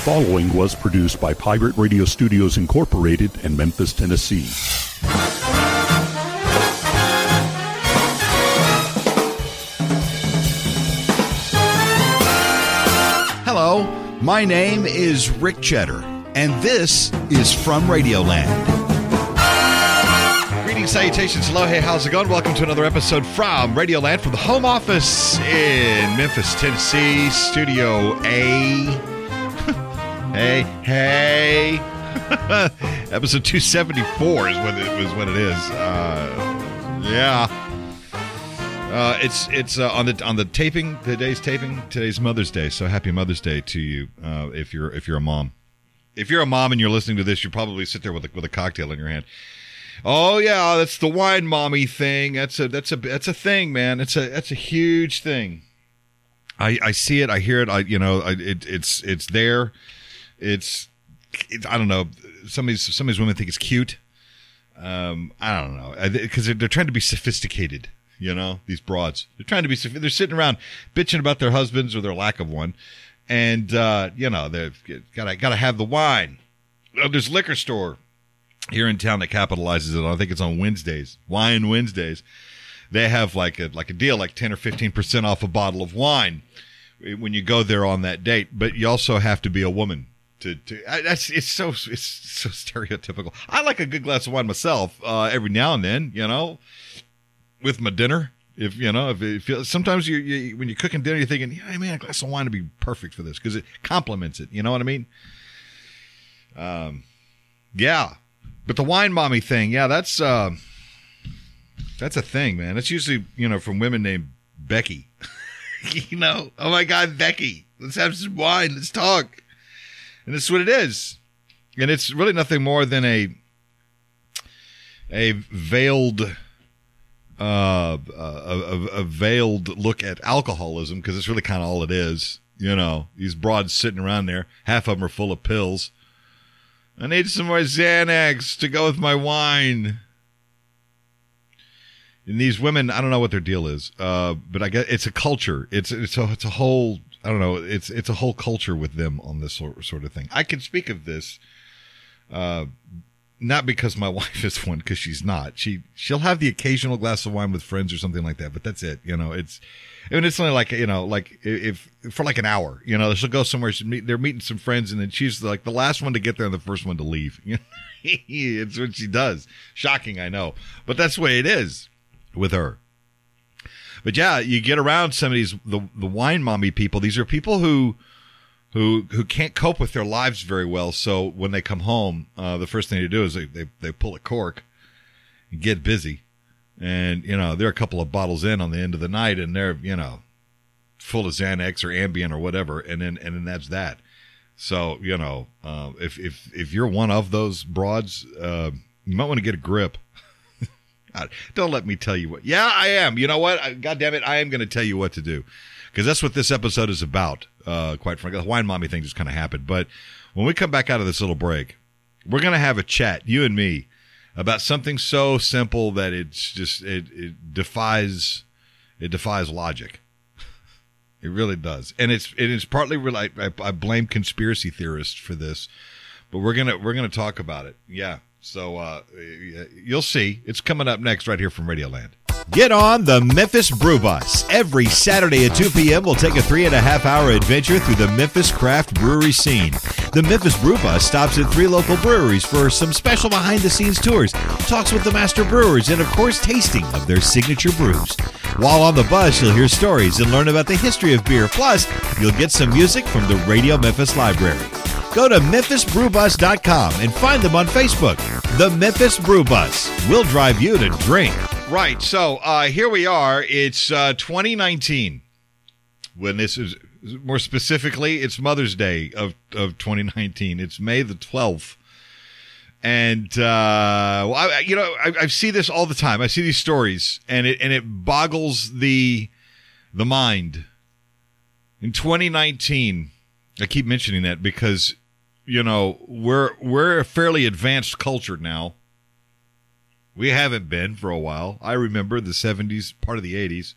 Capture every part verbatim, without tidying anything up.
following was produced by Pirate Radio Studios Incorporated in Memphis, Tennessee. Hello, my name is Rick Cheddar, and this is From Radioland. Greetings, salutations, hello, hey, how's it going? Welcome to another episode from Radioland from the home office in Memphis, Tennessee, Studio A. Hey, hey. Episode two seventy-four is when it was when it is. Uh, yeah. Uh, it's it's uh, on the on the taping. Today's taping. Today's Mother's Day. So happy Mother's Day to you. Uh, if you're if you're a mom, if you're a mom and you're listening to this, you probably sit there with a, with a cocktail in your hand. Oh yeah, that's the wine mommy thing. That's a that's a that's a thing, man. It's a that's a huge thing. I I see it. I hear it. I you know I, it it's it's there. It's, it's, I don't know. Some of these, some of these women think it's cute. Um, I don't know. Because they're, they're trying to be sophisticated, you know, these broads. They're trying to be, they're sitting around bitching about their husbands or their lack of one. And, uh, you know, they've got to, got to have the wine. Oh, there's a liquor store here in town that capitalizes it on, I think it's on Wednesdays, Wine Wednesdays. They have like a, like a deal, like ten or fifteen percent off a bottle of wine when you go there on that date. But you also have to be a woman. To, to I, that's it's so it's so stereotypical. I like a good glass of wine myself uh, every now and then, you know, with my dinner. If you know, if it feels, sometimes you, you when you're cooking dinner, you're thinking, yeah, man, a glass of wine would be perfect for this because it complements it. You know what I mean? Um, yeah. But the wine mommy thing, yeah, that's uh, that's a thing, man. That's usually you know from women named Becky. You know, oh my God, Becky, let's have some wine, let's talk. And this is what it is. And it's really nothing more than a a veiled uh, a, a, a veiled look at alcoholism, because it's really kind of all it is. You know, these broads sitting around there, half of them are full of pills. I need some more Xanax to go with my wine. And these women, I don't know what their deal is, uh, but I guess it's a culture. It's it's a, it's a whole... I don't know. It's it's a whole culture with them on this sort, sort of thing. I can speak of this, uh, not because my wife is one, because she's not. She she'll have the occasional glass of wine with friends or something like that, but that's it. You know, it's and it's only like you know, like if for like an hour. You know, she'll go somewhere. She'll meet, they're meeting some friends, and then she's like the last one to get there and the first one to leave. It's what she does. Shocking, I know, but that's the way it is with her. But yeah, you get around some of these the the wine mommy people. These are people who who who can't cope with their lives very well. So when they come home, uh, the first thing they do is they, they they pull a cork and get busy. And you know they're a couple of bottles in on the end of the night, and they're you know full of Xanax or Ambien or whatever, and then and then that's that. So you know uh, if if if you're one of those broads, uh, you might want to get a grip. Don't let me tell you what. Yeah, I am. You know what? God damn it, I am going to tell you what to do, because that's what this episode is about. Uh, quite frankly, the wine mommy thing just kind of happened. But when we come back out of this little break, we're going to have a chat, you and me, about something so simple that it's just it, it defies it defies logic. It really does, and it's it is partly real. I, I blame conspiracy theorists for this, but we're gonna we're gonna talk about it. Yeah. So uh, you'll see. It's coming up next right here from Radioland. Get on the Memphis Brew Bus. Every Saturday at two p.m. we'll take a three and a half hour adventure through the Memphis craft brewery scene. The Memphis Brew Bus stops at three local breweries for some special behind-the-scenes tours, talks with the master brewers, and of course tasting of their signature brews. While on the bus, you'll hear stories and learn about the history of beer. Plus, you'll get some music from the Radio Memphis Library. Go to memphis brew bus dot com and find them on Facebook. The Memphis Brew Bus. We'll drive you to drink. Right. So uh, here we are. It's uh, twenty nineteen. When this is, more specifically, it's Mother's Day of, of twenty nineteen. It's May the twelfth. And, uh, well, I, you know, I, I see this all the time. I see these stories, and it and it boggles the the mind. In twenty nineteen, I keep mentioning that because, you know, we're we're a fairly advanced culture now. We haven't been for a while. I remember the seventies, part of the eighties.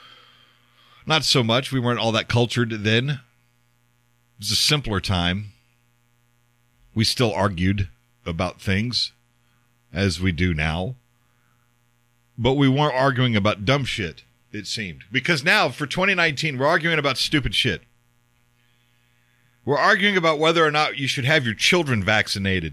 Not so much. We weren't all that cultured then. It was a simpler time. we still argued about things as we do now. But we weren't arguing about dumb shit, it seemed. Because now, for twenty nineteen, we're arguing about stupid shit. We're arguing about whether or not you should have your children vaccinated.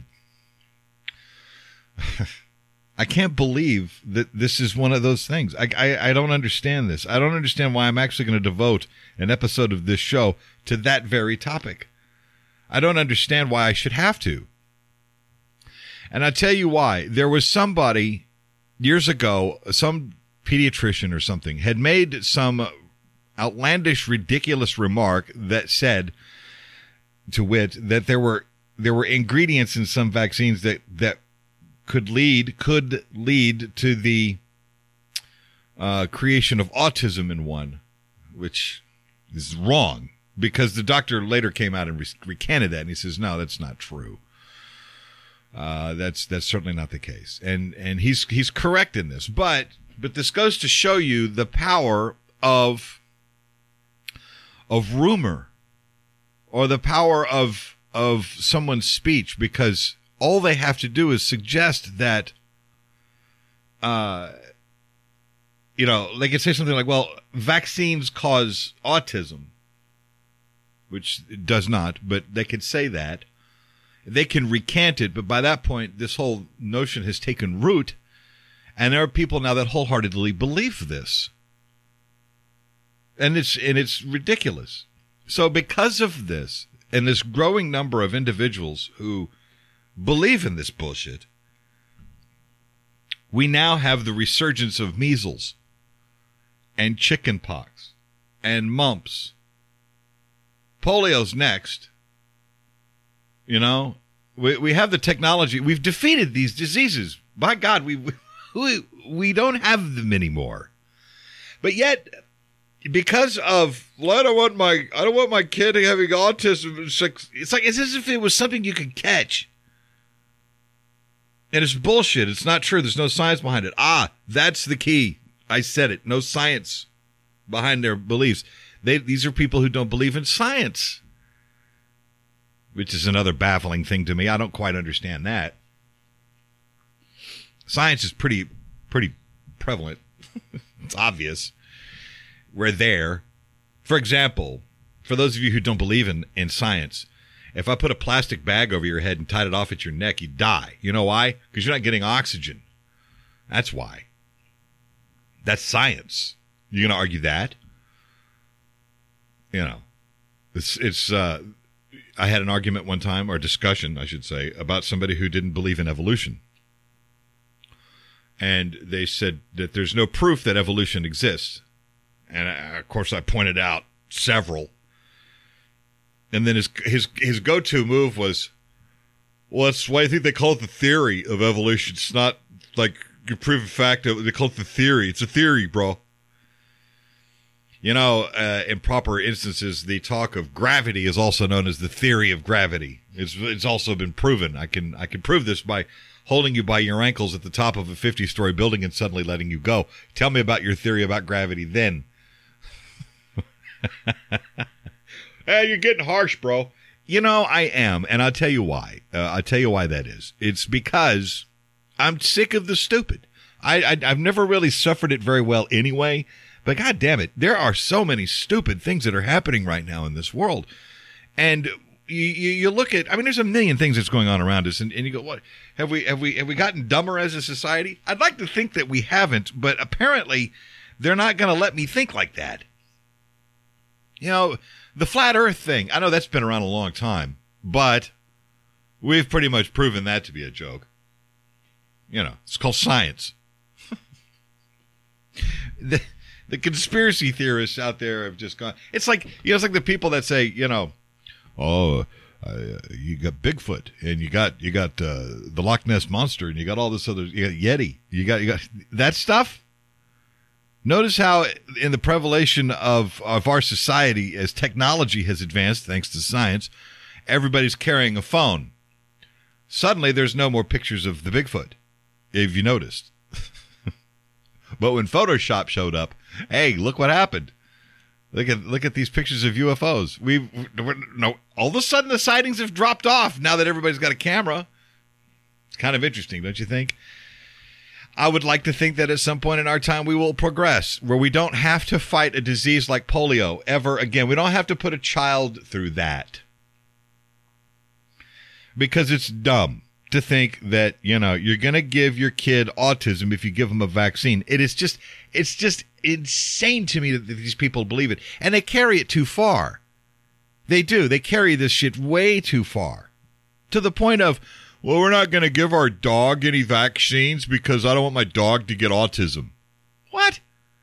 I can't believe that this is one of those things. I, I, I don't understand this. I don't understand why I'm actually going to devote an episode of this show to that very topic. I don't understand why I should have to. And I'll tell you why. There was somebody years ago, some pediatrician or something, had made some outlandish, ridiculous remark that said, to wit, that there were there were ingredients in some vaccines that, that could lead could lead to the uh, creation of autism in one, which is wrong, because the doctor later came out and re- recanted that, and he says, no, that's not true. Uh, that's that's certainly not the case, and and he's he's correct in this, but but this goes to show you the power of of rumor, or the power of of someone's speech, because all they have to do is suggest that, uh, you know, they can say something like, well, vaccines cause autism, which it does not, but they could say that. They can recant it, but by that point, this whole notion has taken root, and there are people now that wholeheartedly believe this. And it's and it's ridiculous. So because of this, and this growing number of individuals who believe in this bullshit, we now have the resurgence of measles and chickenpox and mumps. Polio's next. You know, we we have the technology. We've defeated these diseases. By God, we we we don't have them anymore. But yet, because of, well, I don't want my I don't want my kid having autism. It's like it's like it's as if it was something you could catch. And it's bullshit. It's not true. There's no science behind it. Ah, that's the key. I said it. No science behind their beliefs. They these are people who don't believe in science, which is another baffling thing to me. I don't quite understand that. Science is pretty pretty prevalent. It's obvious. We're there. For example, for those of you who don't believe in, in science, if I put a plastic bag over your head and tied it off at your neck, you die. You know why? Because you're not getting oxygen. That's why. That's science. You're going to argue that? You know, it's, it's, uh, I had an argument one time, or a discussion, I should say, about somebody who didn't believe in evolution. And they said that there's no proof that evolution exists. And, I, of course, I pointed out several. And then his his his go-to move was, well, that's why I think they call it the theory of evolution. It's not like a proven fact. They call it the theory. It's a theory, bro. You know, uh, in proper instances, the talk of gravity is also known as the theory of gravity. It's it's also been proven. I can I can prove this by holding you by your ankles at the top of a fifty-story building and suddenly letting you go. Tell me about your theory about gravity then. Hey, you're getting harsh, bro. You know, I am, and I'll tell you why. Uh, I'll tell you why that is. It's because I'm sick of the stupid. I, I, I've never really suffered it very well anyway, but God damn it, there are so many stupid things that are happening right now in this world. And you, you, you look at, I mean, there's a million things that's going on around us, and, and you go, what, have we, have we, have we gotten dumber as a society? I'd like to think that we haven't, but apparently they're not going to let me think like that. You know, the flat earth thing, I know that's been around a long time, but we've pretty much proven that to be a joke. You know, it's called science. the, the conspiracy theorists out there have just gone, it's like, you know, it's like the people that say, you know, oh, uh, you got Bigfoot, and you got, you got uh, the Loch Ness Monster, and you got all this other, you got Yeti, you got, you got that stuff. Notice how in the prevalation of, of our society, as technology has advanced, thanks to science, everybody's carrying a phone. Suddenly, there's no more pictures of the Bigfoot, if you noticed. But when Photoshop showed up, hey, look what happened. Look at look at these pictures of U F Os. We've no, all of a sudden the sightings have dropped off now that everybody's got a camera. It's kind of interesting, don't you think? I would like to think that at some point in our time we will progress where we don't have to fight a disease like polio ever again. We don't have to put a child through that. Because it's dumb to think that, you know, you're going to give your kid autism if you give them a vaccine. It is just, it's just insane to me that these people believe it. And they carry it too far. They do. They carry this shit way too far. To the point of, well, we're not going to give our dog any vaccines because I don't want my dog to get autism. What?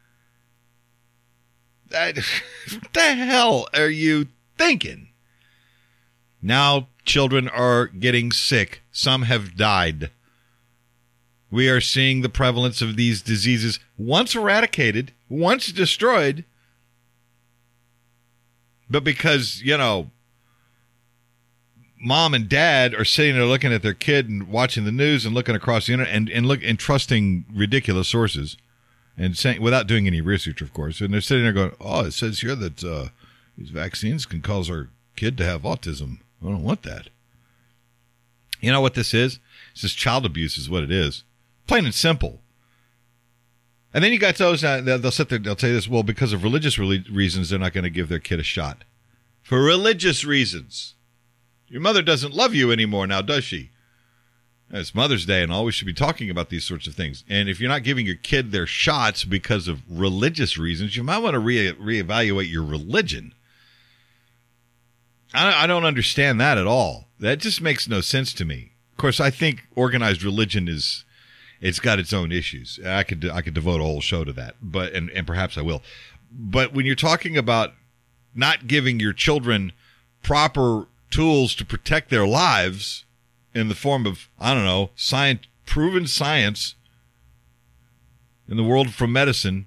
That, what the hell are you thinking? Now children are getting sick. Some have died. We are seeing the prevalence of these diseases once eradicated, once destroyed. But because, you know, mom and dad are sitting there looking at their kid and watching the news and looking across the internet and, and look and trusting ridiculous sources and saying, without doing any research, of course. And they're sitting there going, oh, it says here that uh, these vaccines can cause our kid to have autism. I don't want that. You know what this is? It's just child abuse is what it is. Plain and simple. And then you got those, uh, they'll sit there, they'll tell you this, well, because of religious re- reasons, they're not going to give their kid a shot. For religious reasons. Your mother doesn't love you anymore now, does she? It's Mother's Day and all. We should be talking about these sorts of things. And if you're not giving your kid their shots because of religious reasons, you might want to re- reevaluate your religion. I, I don't understand that at all. That just makes no sense to me. Of course, I think organized religion is, it's got its own issues. I could I could devote a whole show to that, but and, and perhaps I will. But when you're talking about not giving your children proper tools to protect their lives in the form of, I don't know, science, proven science in the world from medicine,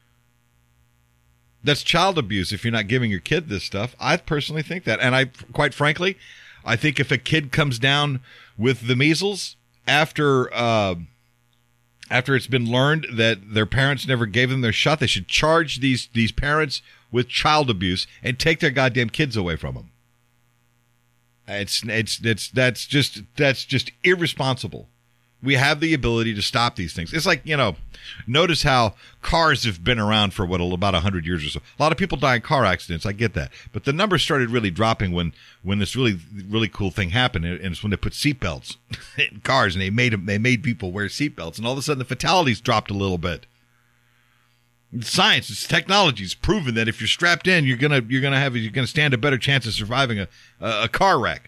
that's child abuse if you're not giving your kid this stuff. I personally think that. And I, quite frankly, I think if a kid comes down with the measles after uh, after it's been learned that their parents never gave them their shot, they should charge these these parents with child abuse and take their goddamn kids away from them. It's it's it's that's just that's just irresponsible. We have the ability to stop these things. It's like, you know, notice how cars have been around for what, about one hundred years or so. A lot of people die in car accidents. I get that. But the numbers started really dropping when, when this really, really cool thing happened. And it's when they put seatbelts in cars and they made them, they made people wear seatbelts. And all of a sudden the fatalities dropped a little bit. It's science, it's technology. It's proven that if you're strapped in, you're gonna you're gonna have you're gonna stand a better chance of surviving a, a, a car wreck.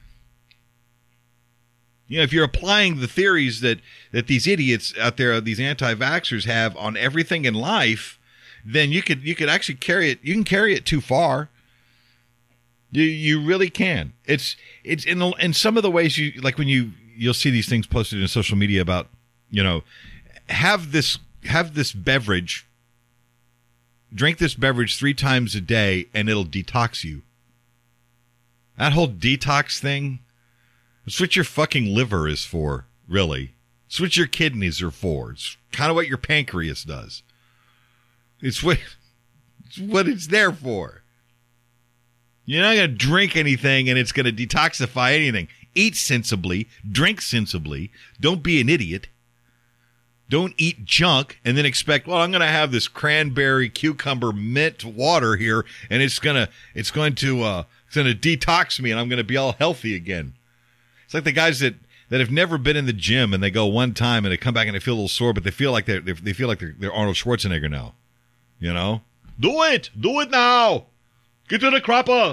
You know, if you're applying the theories that, that these idiots out there, these anti-vaxxers have on everything in life, then you could you could actually carry it. You can carry it too far. You you really can. It's it's in the, in some of the ways you like when you you'll see these things posted in social media about, you know, have this have this beverage, drink this beverage three times a day and it'll detox you. That whole detox thing. It's what your fucking liver is for, really. It's what your kidneys are for. It's kind of what your pancreas does. It's what, it's what it's there for. You're not going to drink anything and it's going to detoxify anything. Eat sensibly. Drink sensibly. Don't be an idiot. Don't eat junk and then expect, well, I'm going to have this cranberry, cucumber, mint water here and it's going to, it's going to, uh, it's going to detox me and I'm going to be all healthy again. It's like the guys that, that have never been in the gym and they go one time and they come back and they feel a little sore, but they feel like they're, they feel like they're, they're Arnold Schwarzenegger now. You know? Do it! Do it now! Get to the crapper!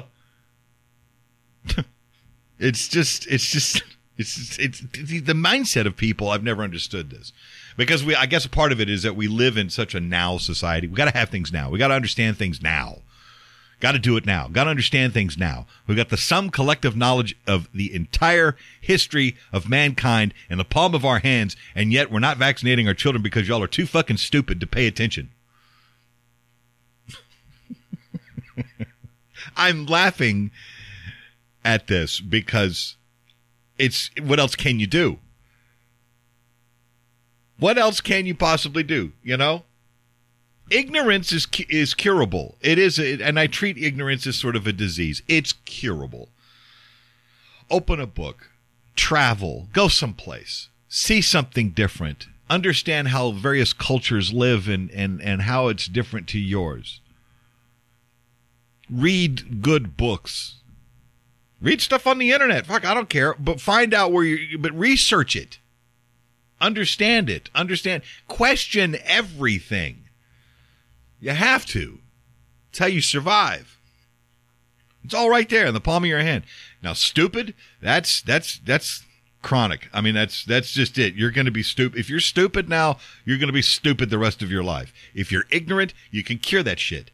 It's just, it's just, it's, just, it's, it's the mindset of people. I've never understood this. Because we, I guess a part of it is that we live in such a now society. We got to have things now. We got to understand things now. Got to do it now. Got to understand things now. We've got the sum collective knowledge of the entire history of mankind in the palm of our hands, and yet we're not vaccinating our children because y'all are too fucking stupid to pay attention. I'm laughing at this because it's, what else can you do? What else can you possibly do, you know? Ignorance is is curable. It is, a, and I treat ignorance as sort of a disease. It's curable. Open a book, travel, go someplace, see something different, understand how various cultures live and, and, and how it's different to yours. Read good books. Read stuff on the internet. Fuck, I don't care. But find out where you, but research it. Understand it. Understand. Question everything. You have to. It's how you survive. It's all right there in the palm of your hand. Now, stupid, that's that's that's chronic. I mean, that's that's just it. You're going to be stupid. If you're stupid now, you're going to be stupid the rest of your life. If you're ignorant, you can cure that shit.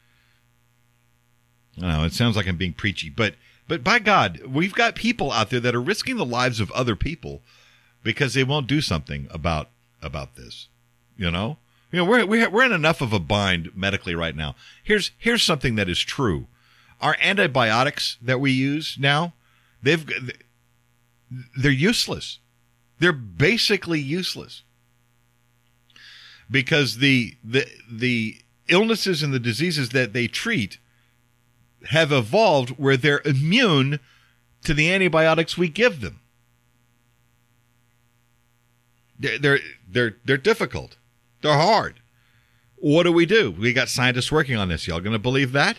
I know, it sounds like I'm being preachy, but but by God, we've got people out there that are risking the lives of other people because they won't do something about about this. You know? You know, we're we're in enough of a bind medically right now. Here's here's something that is true. Our antibiotics that we use now, they've they're useless. They're basically useless. Because the the the illnesses and the diseases that they treat have evolved where they're immune to the antibiotics we give them. They're they're they're, they're difficult. They're hard. What do we do? We got scientists working on this. Y'all going to believe that?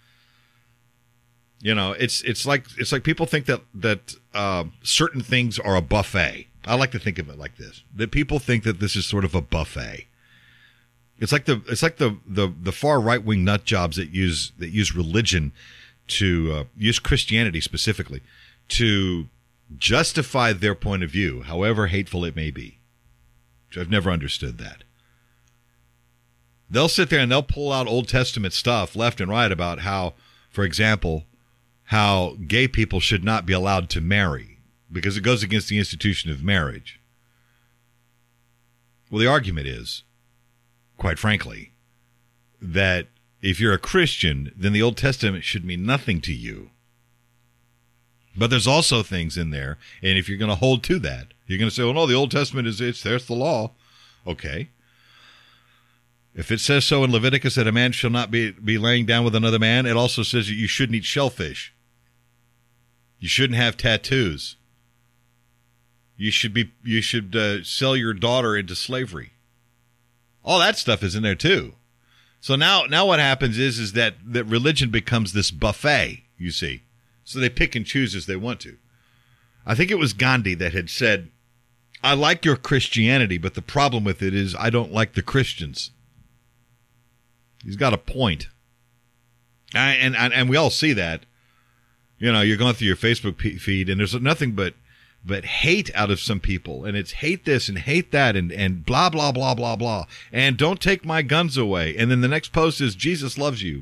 You know, it's it's like it's like people think that that uh, certain things are a buffet. I like to think of it like this: that people think that this is sort of a buffet. It's like the it's like the the, the far right wing nut jobs that use that use religion to uh, use Christianity specifically to justify their point of view, however hateful it may be. Which I've never understood that. They'll sit there and they'll pull out Old Testament stuff left and right about how, for example, how gay people should not be allowed to marry because it goes against the institution of marriage. Well, the argument is, quite frankly, that if you're a Christian, then the Old Testament should mean nothing to you. But there's also things in there, and if you're going to hold to that, you're going to say, well, no, the Old Testament is, it's, there's the law. Okay. If it says so in Leviticus that a man shall not be, be laying down with another man, it also says that you shouldn't eat shellfish. You shouldn't have tattoos. You should be you should uh, sell your daughter into slavery. All that stuff is in there too. So now now what happens is is that, that religion becomes this buffet, you see. So they pick and choose as they want to. I think it was Gandhi that had said, I like your Christianity, but the problem with it is I don't like the Christians. He's got a point. And, and, and we all see that. You know, you're going through your Facebook feed, and there's nothing but but hate out of some people. And it's hate this and hate that and, and blah, blah, blah, blah, blah. And don't take my guns away. And then the next post is, Jesus loves you.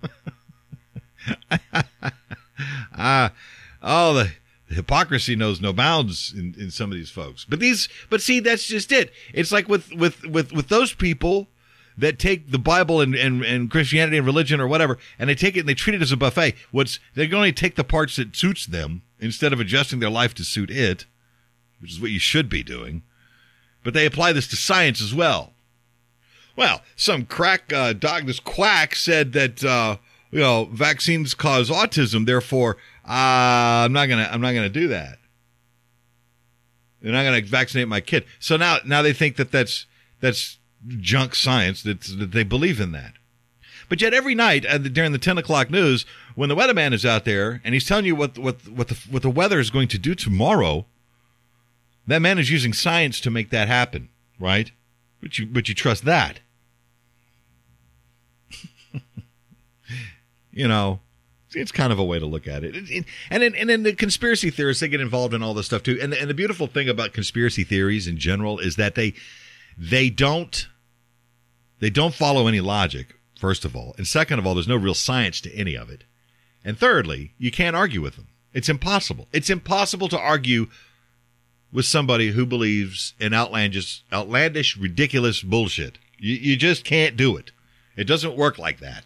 Ah, oh, the, the hypocrisy knows no bounds in, in some of these folks. But these, but see, that's just it. It's like with with with, with those people that take the Bible and, and, and Christianity and religion or whatever, and they take it and they treat it as a buffet. What's they're going to take the parts that suits them instead of adjusting their life to suit it, which is what you should be doing. But they apply this to science as well. Well, some crack uh, dog, this quack said that uh, you know vaccines cause autism, therefore uh, I'm not gonna I'm not gonna do that. They're not gonna vaccinate my kid. So now now they think that that's that's junk science, that, that they believe in that. But yet every night uh, during the ten o'clock news, when the weatherman is out there and he's telling you what what what the what the weather is going to do tomorrow, that man is using science to make that happen, right? But you but you trust that. You know, it's kind of a way to look at it. And then, and then the conspiracy theorists, they get involved in all this stuff too. And the, and the beautiful thing about conspiracy theories in general is that they They don't they don't follow any logic, first of all. And second of all, there's no real science to any of it. And thirdly, you can't argue with them. It's impossible. It's impossible to argue with somebody who believes in outlandish, outlandish, ridiculous bullshit. You, you just can't do it. It doesn't work like that.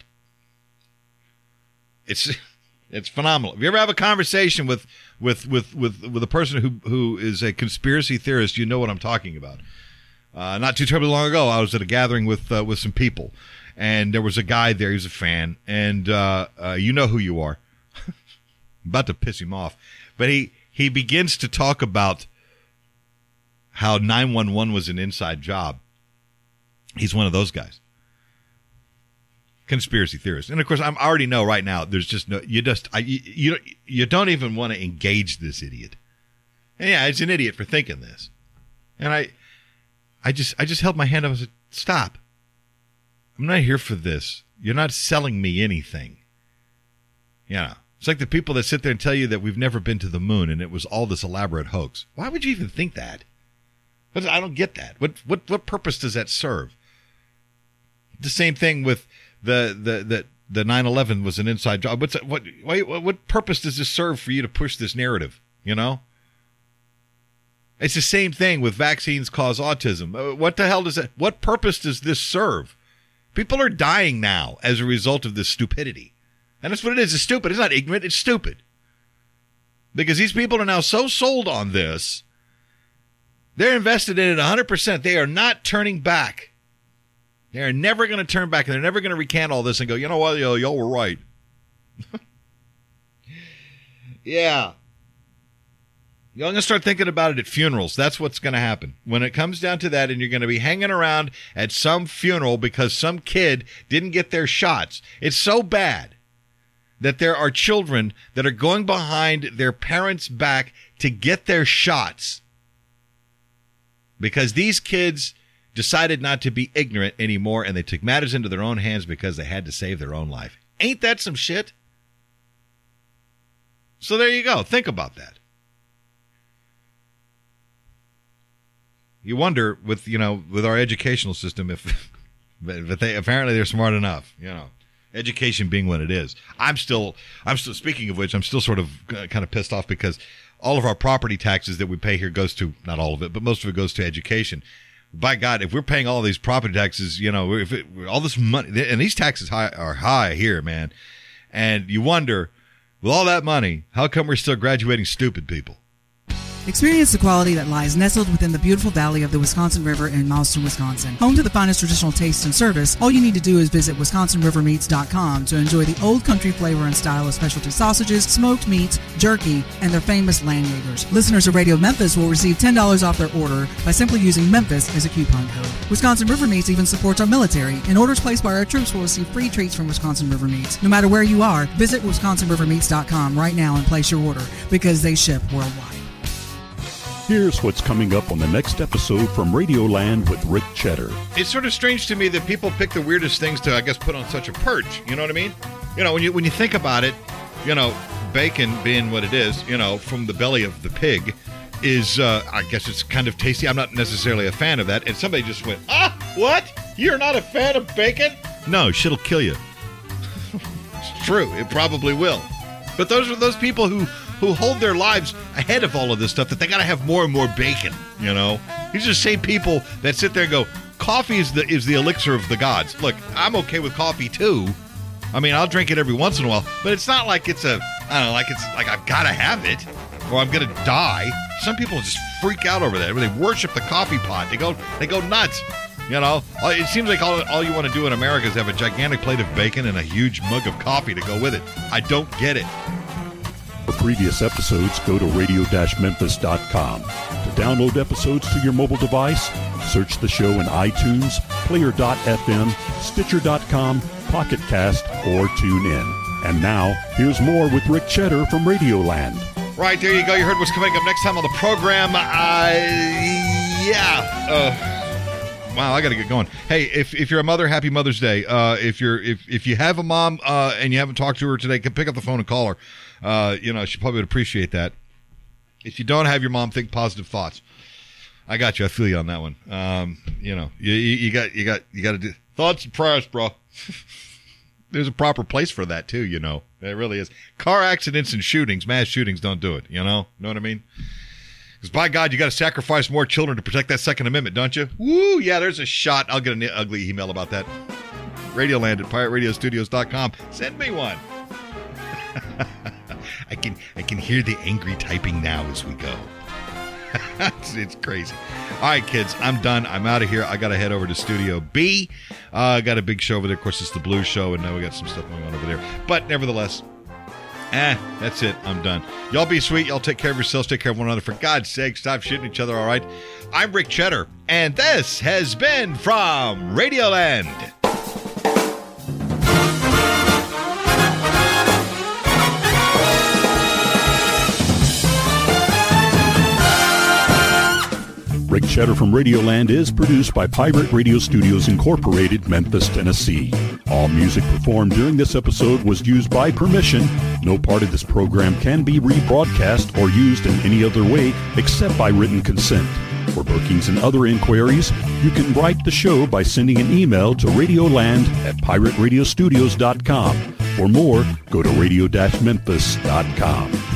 It's it's phenomenal. If you ever have a conversation with with with with, with a person who who is a conspiracy theorist, you know what I'm talking about. Uh, not too terribly long ago, I was at a gathering with uh, with some people, and there was a guy there. He was a fan, and uh, uh, you know who you are. I'm about to piss him off. But he, he begins to talk about how nine one one was an inside job. He's one of those guys. Conspiracy theorist. And, of course, I already know right now there's just no – you just I, – you, you, you don't even want to engage this idiot. And, yeah, it's an idiot for thinking this. And I I just I just held my hand up and said, stop. I'm not here for this. You're not selling me anything. You know, it's like the people that sit there and tell you that we've never been to the moon and it was all this elaborate hoax. Why would you even think that? I don't get that. What what what purpose does that serve? The same thing with the the the the nine eleven was an inside job. What's what what what purpose does this serve for you to push this narrative? You know, it's the same thing with vaccines cause autism. What the hell does that? What purpose does this serve? People are dying now as a result of this stupidity, and that's what it is. It's stupid. It's not ignorant. It's stupid because these people are now so sold on this. They're invested in it one hundred percent. They are not turning back. They are never going to turn back, and they're never going to recant all this and go, you know what, y'all, y'all were right. Yeah. Y'all going to start thinking about it at funerals. That's what's going to happen. When it comes down to that, and you're going to be hanging around at some funeral because some kid didn't get their shots. It's so bad that there are children that are going behind their parents' back to get their shots. Because these kids decided not to be ignorant anymore, and they took matters into their own hands because they had to save their own life. Ain't that some shit? So there you go. Think about that. You wonder with, you know, with our educational system, if, if they apparently they're smart enough, you know, education being what it is. I'm still, I'm still, speaking of which, I'm still sort of uh, kind of pissed off because all of our property taxes that we pay here goes to, not all of it, but most of it goes to education. By God, if we're paying all these property taxes, you know, if it, all this money, and these taxes high, are high here, man. And you wonder, with all that money, how come we're still graduating stupid people? Experience the quality that lies nestled within the beautiful valley of the Wisconsin River in Mauston, Wisconsin. Home to the finest traditional taste and service, all you need to do is visit wisconsin river meats dot com to enjoy the old country flavor and style of specialty sausages, smoked meats, jerky, and their famous Landjagers. Listeners of Radio Memphis will receive ten dollars off their order by simply using Memphis as a coupon code. Wisconsin River Meats even supports our military, and orders placed by our troops will receive free treats from Wisconsin River Meats. No matter where you are, visit wisconsin river meats dot com right now and place your order because they ship worldwide. Here's what's coming up on the next episode from Radioland with Rick Cheddar. It's sort of strange to me that people pick the weirdest things to, I guess, put on such a perch. You know what I mean? You know, when you when you think about it, you know, bacon being what it is, you know, from the belly of the pig is, uh, I guess it's kind of tasty. I'm not necessarily a fan of that. And somebody just went, ah, what? You're not a fan of bacon? No, shit'll kill you. It's true. It probably will. But those are those people who... who hold their lives ahead of all of this stuff, that they got to have more and more bacon, you know? These are the same people that sit there and go, coffee is the is the elixir of the gods. Look, I'm okay with coffee, too. I mean, I'll drink it every once in a while, but it's not like it's a, I don't know, like it's like I've got to have it, or I'm going to die. Some people just freak out over that. They worship the coffee pot. They go, they go nuts, you know? It seems like all, all you want to do in America is have a gigantic plate of bacon and a huge mug of coffee to go with it. I don't get it. For previous episodes, go to radio dash memphis dot com. To download episodes to your mobile device, search the show in iTunes, player dot f m, stitcher dot com, Pocket Cast, or tune in. And now, here's more with Rick Cheddar from Radioland. Right, there you go. You heard what's coming up next time on the program. Uh, yeah. Uh, wow, I got to get going. Hey, if if you're a mother, happy Mother's Day. Uh, if you're if if you have a mom uh, and you haven't talked to her today, pick up the phone and call her. Uh, you know, she probably would appreciate that. If you don't have your mom, think positive thoughts. I got you. I feel you on that one. Um, you know, you, you, you got you got you got to do thoughts and prayers, bro. There's a proper place for that too. You know, there really is. Car accidents and shootings, mass shootings, don't do it. You know, know what I mean? Because by God, you got to sacrifice more children to protect that Second Amendment, don't you? Woo! Yeah, there's a shot. I'll get an ugly email about that. Radioland at pirate radio studios dot com. Send me one. I can I can hear the angry typing now as we go. it's, it's crazy. All right, kids, I'm done. I'm out of here. I got to head over to Studio B. I uh, got a big show over there. Of course, it's the Blues Show, and now we got some stuff going on over there. But nevertheless, Eh, that's it. I'm done. Y'all be sweet. Y'all take care of yourselves. Take care of one another. For God's sake, stop shooting each other, all right? I'm Rick Cheddar, and this has been From Radioland. Rick Cheddar from Radioland is produced by Pirate Radio Studios Incorporated, Memphis, Tennessee. All music performed during this episode was used by permission. No part of this program can be rebroadcast or used in any other way except by written consent. For bookings and other inquiries, you can write the show by sending an email to radioland at pirate radio studios dot com. For more, go to radio dash memphis dot com.